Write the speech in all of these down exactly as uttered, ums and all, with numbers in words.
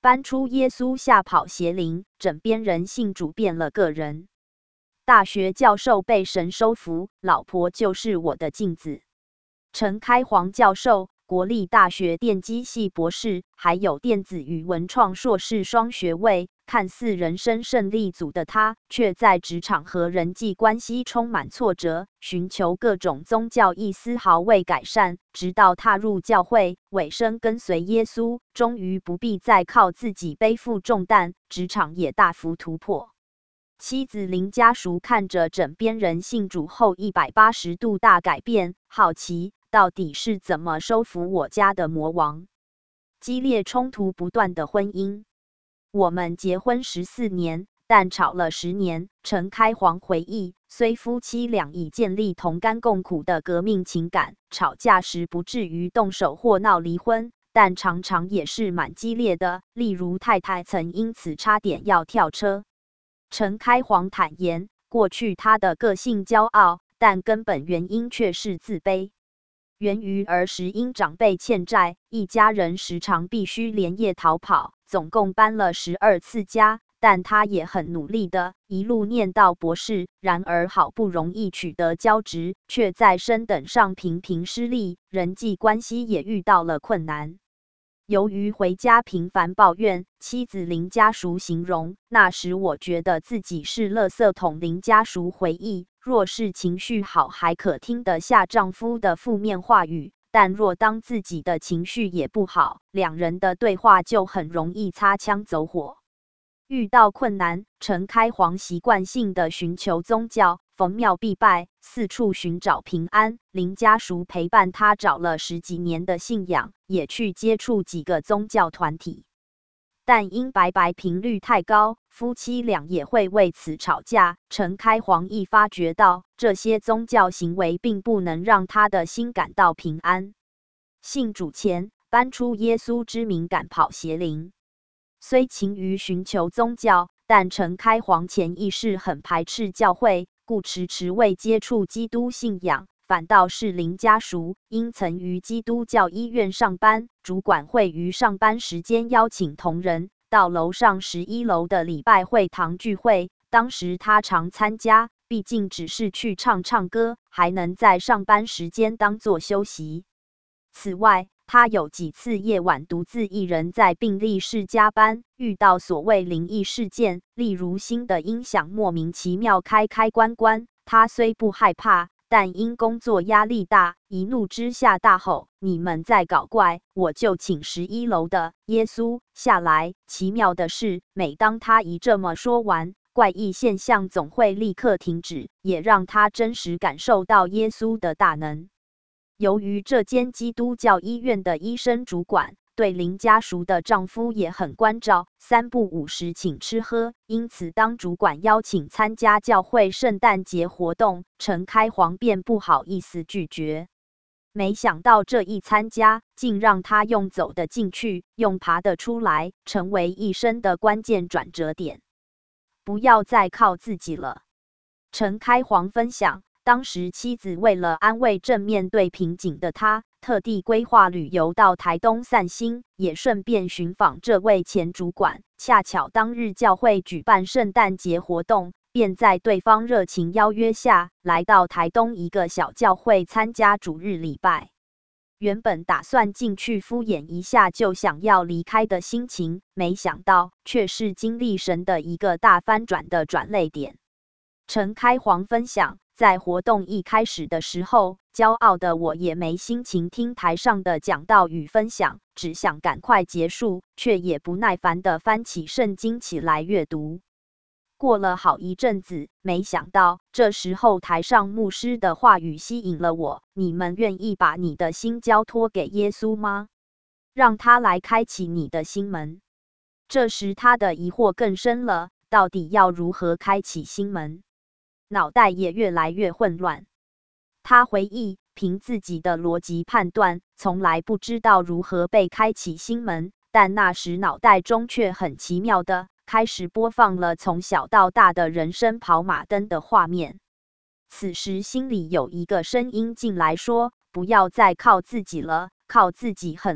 搬出耶稣吓跑邪灵，枕边人信主变了个人。大学教授被神收服，老婆就是我的镜子。陈开煌教授，国立大学电机系博士，还有电子与文创硕士双学位，看似人生胜利组的他，却在职场和人际关系充满挫折，寻求各种宗教亦丝毫未改善，直到踏入教会，委身跟随耶稣，终于不必再靠自己背负重担，职场也大幅突破。妻子林家淑看着枕边人信主后一百八十度大改变，好奇到底是怎么收服我家的魔王。激烈冲突不断的婚姻，我们结婚十四年，但吵了十年。陈开煌回忆，虽夫妻俩已建立同甘共苦的革命情感，吵架时不至于动手或闹离婚，但常常也是蛮激烈的，例如太太曾因此差点要跳车。陈开煌坦言，过去他的个性骄傲，但根本原因却是自卑，源于儿时因长辈欠债，一家人时常必须连夜逃跑，总共搬了十二次家，但他也很努力的，一路念到博士。然而好不容易取得教职，却在升等上频频失利，人际关系也遇到了困难。由于回家频繁抱怨，妻子林家淑形容，那时我觉得自己是垃圾桶。林家淑回忆，若是情绪好还可听得下丈夫的负面话语，但若当自己的情绪也不好，两人的对话就很容易擦枪走火。遇到困难，陈开煌习惯性的寻求宗教，逢庙必拜，四处寻找平安。林家淑陪伴他找了十几年的信仰，也去接触几个宗教团体，但因拜拜频率太高，夫妻俩也会为此吵架。陈开煌亦发觉到，这些宗教行为并不能让他的心感到平安。信主前，搬出耶稣之名赶跑邪灵。虽勤于寻求宗教，但陈开煌潜意识很排斥教会，故迟迟未接触基督信仰。反倒是林家淑，因曾于基督教医院上班，主管会于上班时间邀请同仁到楼上十一楼的礼拜会堂聚会。当时他常参加，毕竟只是去唱唱歌，还能在上班时间当作休息。此外，他有几次夜晚独自一人在病历室加班，遇到所谓灵异事件，例如新的音响莫名其妙开开关关，他虽不害怕，但因工作压力大，一怒之下大吼：“你们在搞怪，我就请十一楼的耶稣下来！”奇妙的是，每当他一这么说完，怪异现象总会立刻停止，也让他真实感受到耶稣的大能。由于这间基督教医院的医生主管对林家淑的丈夫也很关照，三不五时请吃喝，因此当主管邀请参加教会圣诞节活动，陈开煌便不好意思拒绝。没想到这一参加，竟让他用走得进去，用爬得出来，成为一生的关键转折点。不要再靠自己了。陈开煌分享，当时妻子为了安慰正面对瓶颈的他，特地规划旅游到台东散心，也顺便寻访这位前主管。恰巧当日教会举办圣诞节活动，便在对方热情邀约下，来到台东一个小教会参加主日礼拜。原本打算进去敷衍一下就想要离开的心情，没想到却是经历神的一个大翻转的转捩点。陈开煌分享，在活动一开始的时候，骄傲的我也没心情听台上的讲道与分享，只想赶快结束，却也不耐烦地翻起圣经起来阅读。过了好一阵子，没想到这时候台上牧师的话语吸引了我：你们愿意把你的心交托给耶稣吗？让他来开启你的心门。这时他的疑惑更深了，到底要如何开启心门？脑袋也越来越混乱。他回忆，凭自己的逻辑判断，从来不知道如何被开启心门，但那时脑袋中却很奇妙的开始播放了从小到大的人生跑马灯的画面。此时心里有一个声音进来说，不要再靠自己了，靠自己很累，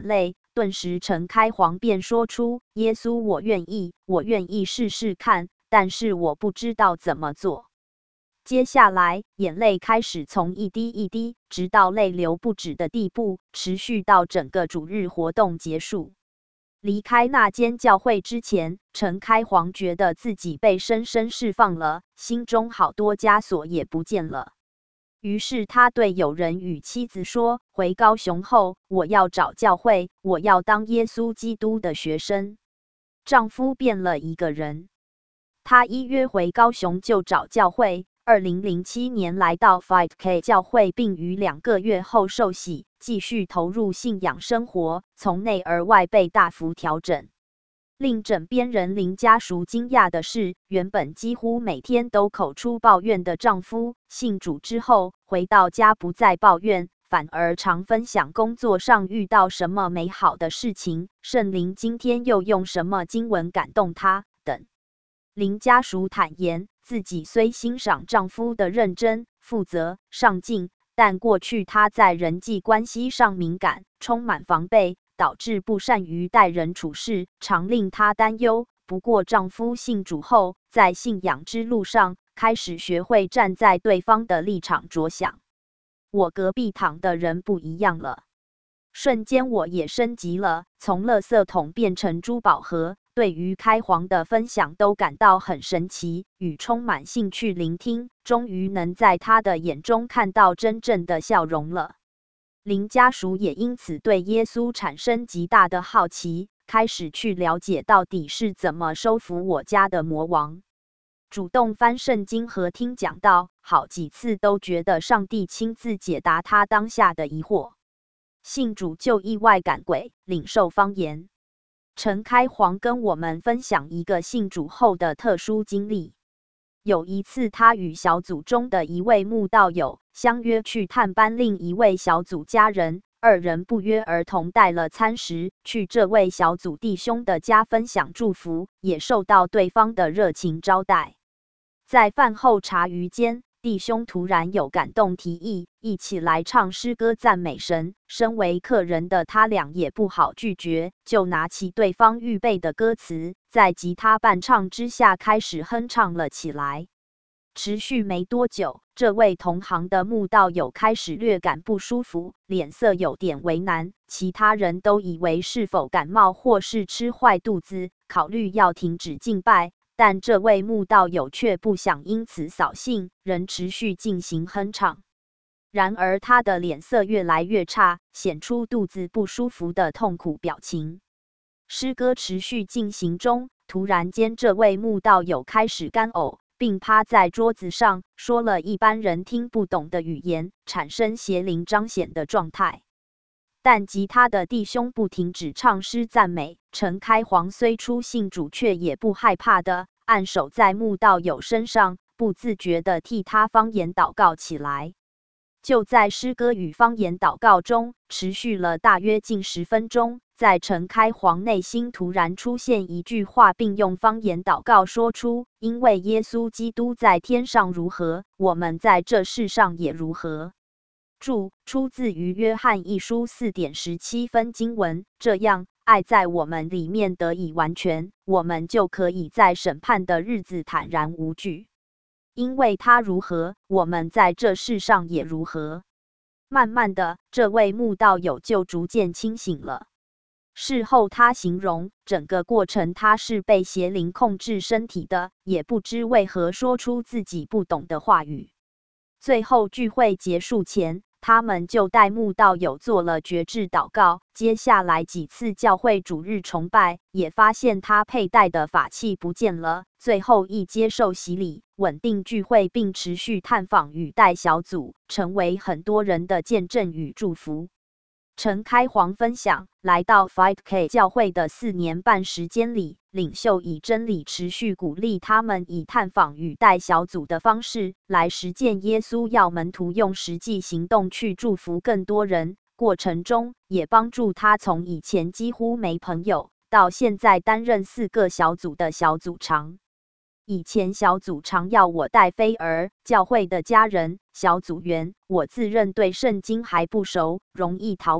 顿时陈开皇便说出：耶稣，我愿意，我愿意试试看，但是我不知道怎么做。接下来，眼泪开始从一滴一滴，直到泪流不止的地步，持续到整个主日活动结束。离开那间教会之前，陈开皇觉得自己被深深释放了，心中好多枷锁也不见了。于是他对友人与妻子说：回高雄后，我要找教会，我要当耶稣基督的学生。丈夫变了一个人。他一约回高雄就找教会。二零零七年来到 Fight K 教会，并于两个月后受洗，继续投入信仰生活，从内而外被大幅调整。令枕边人林家淑惊讶的是，原本几乎每天都口出抱怨的丈夫，信主之后回到家不再抱怨，反而常分享工作上遇到什么美好的事情，圣灵今天又用什么经文感动他等。林家淑坦言，自己虽欣赏丈夫的认真、负责、上进，但过去她在人际关系上敏感，充满防备，导致不善于待人处事，常令她担忧。不过丈夫信主后，在信仰之路上开始学会站在对方的立场着想。我隔壁躺的人不一样了，瞬间我也升级了，从垃圾桶变成珠宝盒。对于开皇的分享都感到很神奇，与充满兴趣聆听，终于能在他的眼中看到真正的笑容了。林家淑也因此对耶稣产生极大的好奇，开始去了解到底是怎么收服我家的魔王。主动翻圣经和听讲道，好几次都觉得上帝亲自解答他当下的疑惑。信主就意外赶鬼，领受方言。陈开皇跟我们分享一个信主后的特殊经历。有一次，他与小组中的一位慕道友相约去探班另一位小组家人，二人不约而同带了餐食去这位小组弟兄的家分享祝福，也受到对方的热情招待。在饭后茶余间，弟兄突然有感动提议，一起来唱诗歌赞美神。身为客人的他俩也不好拒绝，就拿起对方预备的歌词，在吉他伴唱之下开始哼唱了起来。持续没多久，这位同行的慕道友开始略感不舒服，脸色有点为难。其他人都以为是否感冒或是吃坏肚子，考虑要停止敬拜。但这位慕道友却不想因此扫兴，仍持续进行哼唱。然而他的脸色越来越差，显出肚子不舒服的痛苦表情。诗歌持续进行中，突然间这位慕道友开始干呕，并趴在桌子上，说了一般人听不懂的语言，产生邪灵彰显的状态。但吉他的弟兄不停止唱诗赞美，陈开皇虽初信主，却也不害怕的按手在慕道友身上，不自觉地替他方言祷告起来。就在诗歌与方言祷告中，持续了大约近十分钟，在陈开皇内心突然出现一句话，并用方言祷告说出：因为耶稣基督在天上如何，我们在这世上也如何。注：出自于约翰一书 四点十七 分经文。这样，爱在我们里面得以完全，我们就可以在审判的日子坦然无惧。因为他如何，我们在这世上也如何。慢慢的，这位慕道友就逐渐清醒了。事后他形容，整个过程他是被邪灵控制身体的，也不知为何说出自己不懂的话语。最后聚会结束前，他们就带慕道友做了决志祷告。接下来几次教会主日崇拜，也发现他佩戴的法器不见了。最后亦接受洗礼，稳定聚会，并持续探访与带小组，成为很多人的见证与祝福。陈开皇分享，来到 Fight K 教会的四年半时间里，领袖以真理持续鼓励他们以探访与带小组的方式来实践耶稣要门徒用实际行动去祝福更多人。过程中也帮助他从以前几乎没朋友，到现在担任四个小组的小组长。以前小组常要我带飞儿，教会的家人、小组员，我自认对圣经还不熟，容易逃避。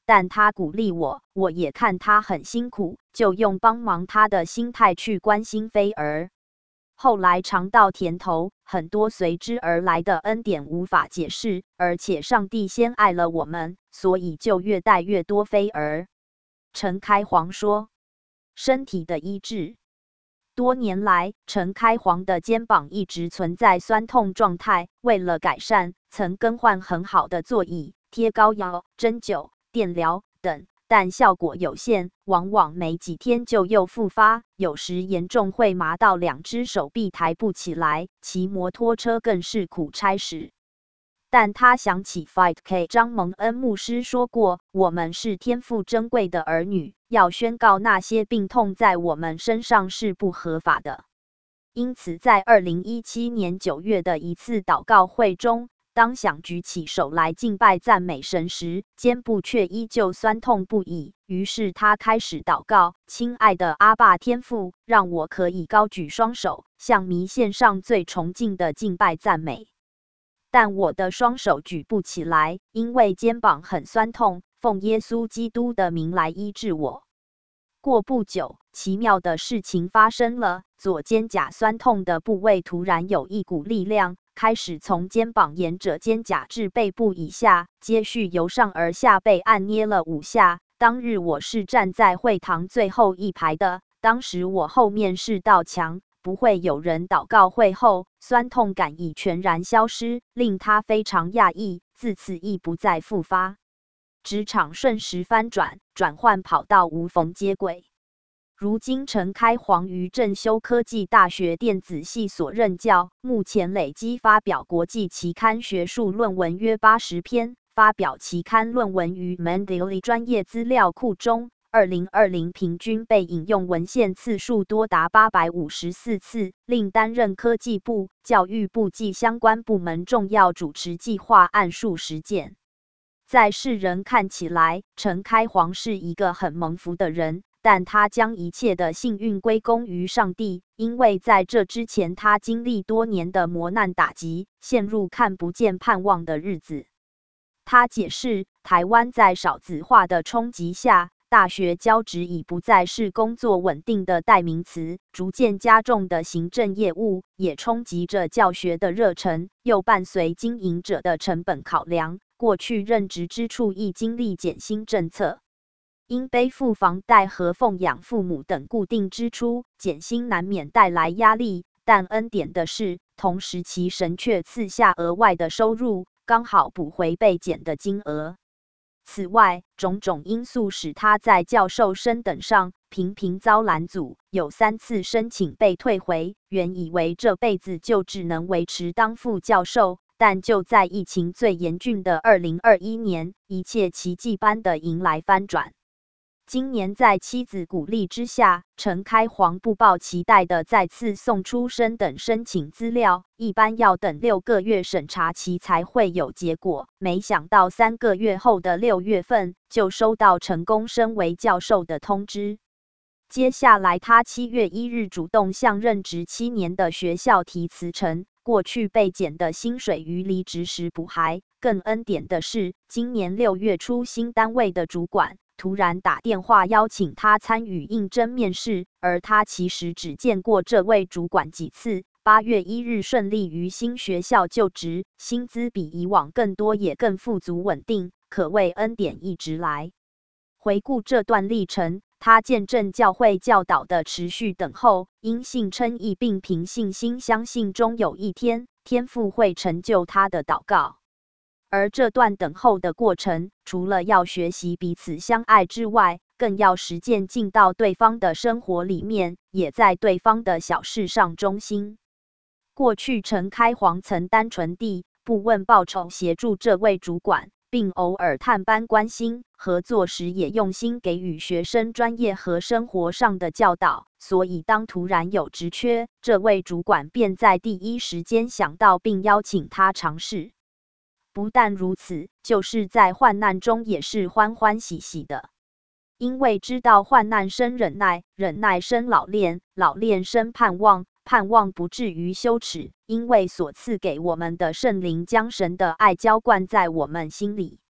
但他鼓励我，我也看他很辛苦，就用帮忙他的心态去关心菲儿。后来尝到甜头，很多随之而来的恩典无法解释，而且上帝先爱了我们，所以就越带越多菲儿。陈开煌说，身体的医治。多年来，陈开煌的肩膀一直存在酸痛状态，为了改善，曾更换很好的座椅、贴膏药、针灸、电疗等，但效果有限，往往没几天就又复发，有时严重会麻到两只手臂抬不起来，骑摩托车更是苦差事。但他想起 Fight K 张蒙恩牧师说过，我们是天父珍贵的儿女，要宣告那些病痛在我们身上是不合法的。因此在二零一七年九月的一次祷告会中，当想举起手来敬拜赞美神时，肩部却依旧酸痛不已。于是他开始祷告：亲爱的阿爸天父，让我可以高举双手，向弥献上最崇敬的敬拜赞美。但我的双手举不起来，因为肩膀很酸痛，奉耶稣基督的名来医治我。过不久，奇妙的事情发生了，左肩胛酸痛的部位突然有一股力量，开始从肩膀沿着肩胛至背部以下，接续由上而下被按捏了五下。当日我是站在会堂最后一排的，当时我后面是道墙。不会有人祷告会后，酸痛感已全然消失，令他非常讶异，自此亦不再复发。职场瞬时翻转，转换跑道无缝接轨。如今陈开煌于正修科技大学电子系所任教，目前累积发表国际期刊学术论文约八十篇，发表期刊论文于 Mendeley 专业资料库中。二零二零平均被引用文献次数多达八百五十四次，另担任科技部、教育部及相关部门重要主持计划案数十件。在世人看起来，陈开煌是一个很蒙福的人，但他将一切的幸运归功于上帝，因为在这之前他经历多年的磨难打击，陷入看不见盼望的日子。他解释，台湾在少子化的冲击下，大学教职已不再是工作稳定的代名词，逐渐加重的行政业务也冲击着教学的热忱，又伴随经营者的成本考量，过去任职之处亦经历减薪政策。因背负房贷和奉养父母等固定支出，减薪难免带来压力，但恩典的是，同时期神却赐下额外的收入，刚好补回被减的金额。此外，种种因素使他在教授升等上频频遭拦阻，有三次申请被退回。原以为这辈子就只能维持当副教授，但就在疫情最严峻的二零二一年，一切奇迹般的迎来翻转。今年在妻子鼓励之下，陈开煌不抱期待的再次送出升等申请资料，一般要等六个月审查期才会有结果，没想到三个月后的六月份就收到成功升为教授的通知。接下来他七月一日主动向任职七年的学校提辞呈，过去被减的薪水于离职时补还。更恩典的是，今年六月初新单位的主管突然打电话邀请他参与应征面试，而他其实只见过这位主管几次。八月一日顺利于新学校就职，薪资比以往更多也更富足稳定，可谓恩典一直来。回顾这段历程，他见证教会教导的持续等候，因信称义并凭信心相信终有一天，天父会成就他的祷告。而这段等候的过程，除了要学习彼此相爱之外，更要实践进到对方的生活里面，也在对方的小事上忠心。过去陈开煌曾单纯地不问报酬协助这位主管，并偶尔探班关心，合作时也用心给予学生专业和生活上的教导，所以当突然有职缺，这位主管便在第一时间想到并邀请他尝试。不但如此，就是在患难中也是欢欢喜喜的，因为知道患难生忍耐，忍耐生老练，老练生盼望，盼望不至于羞耻，因为所赐给我们的圣灵将神的爱浇灌在我们心里。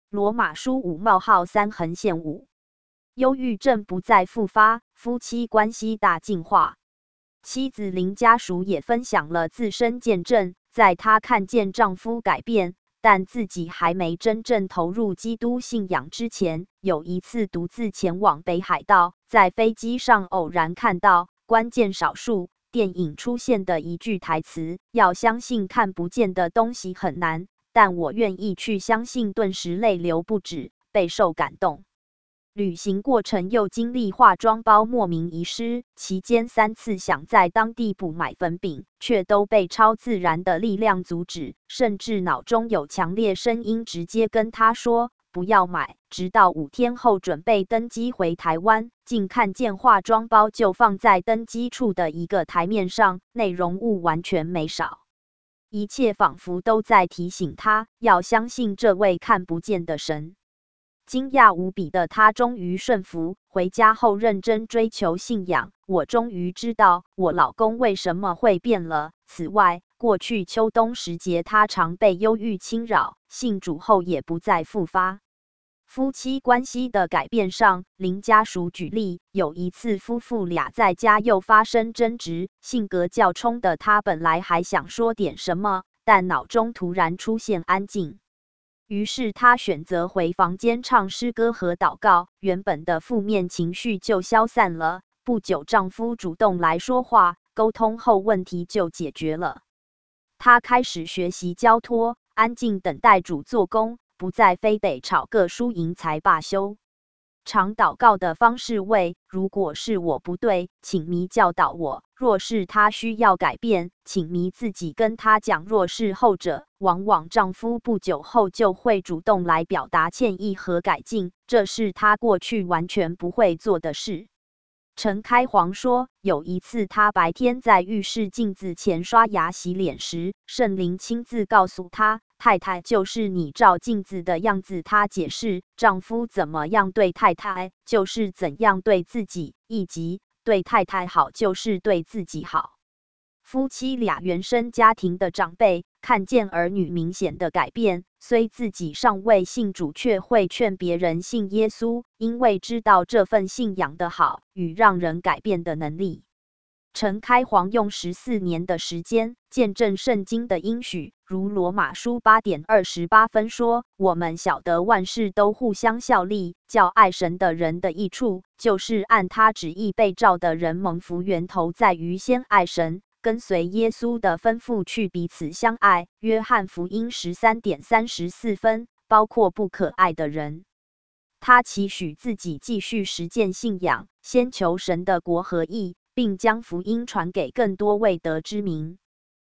罗马书五冒号三横线五，忧郁症不再复发，夫妻关系大进化。妻子林家淑也分享了自身见证，在她看见丈夫改变，但自己还没真正投入基督信仰之前，有一次独自前往北海道，在飞机上偶然看到关键少数电影出现的一句台词：要相信看不见的东西很难，但我愿意去相信，顿时泪流不止，备受感动。旅行过程又经历化妆包莫名遗失，期间三次想在当地补买粉饼，却都被超自然的力量阻止，甚至脑中有强烈声音直接跟他说不要买。直到五天后准备登机回台湾，竟看见化妆包就放在登机处的一个台面上，内容物完全没少，一切仿佛都在提醒他要相信这位看不见的神。惊讶无比的他终于顺服，回家后认真追求信仰。我终于知道我老公为什么会变了。此外，过去秋冬时节他常被忧郁侵扰，信主后也不再复发。夫妻关系的改变上，林家淑举例，有一次夫妇俩在家又发生争执，性格较冲的他本来还想说点什么，但脑中突然出现安静。于是她选择回房间唱诗歌和祷告，原本的负面情绪就消散了。不久，丈夫主动来说话，沟通后问题就解决了。她开始学习交托，安静等待主做工，不再非得吵个输赢才罢休。常祷告的方式为：如果是我不对，请祢教导我；若是他需要改变，请祢自己跟他讲。若是后者，往往丈夫不久后就会主动来表达歉意和改进，这是他过去完全不会做的事。陈开煌说，有一次他白天在浴室镜子前刷牙洗脸时，圣灵亲自告诉他，太太就是你照镜子的样子。他解释，丈夫怎么样对太太，就是怎样对自己，以及对太太好就是对自己好。夫妻俩原生家庭的长辈看见儿女明显的改变，虽自己尚未信主，却会劝别人信耶稣，因为知道这份信仰的好与让人改变的能力。陈开煌用十四年的时间见证圣经的应许，如罗马书八点二十八分说：我们晓得万事都互相效力，叫爱神的人的益处，就是按他旨意被召的人蒙福。源头在于先爱神，跟随耶稣的吩咐去彼此相爱。约翰福音十三点三十四分，包括不可爱的人。他期许自己继续实践信仰，先求神的国和义，并将福音传给更多未得之民。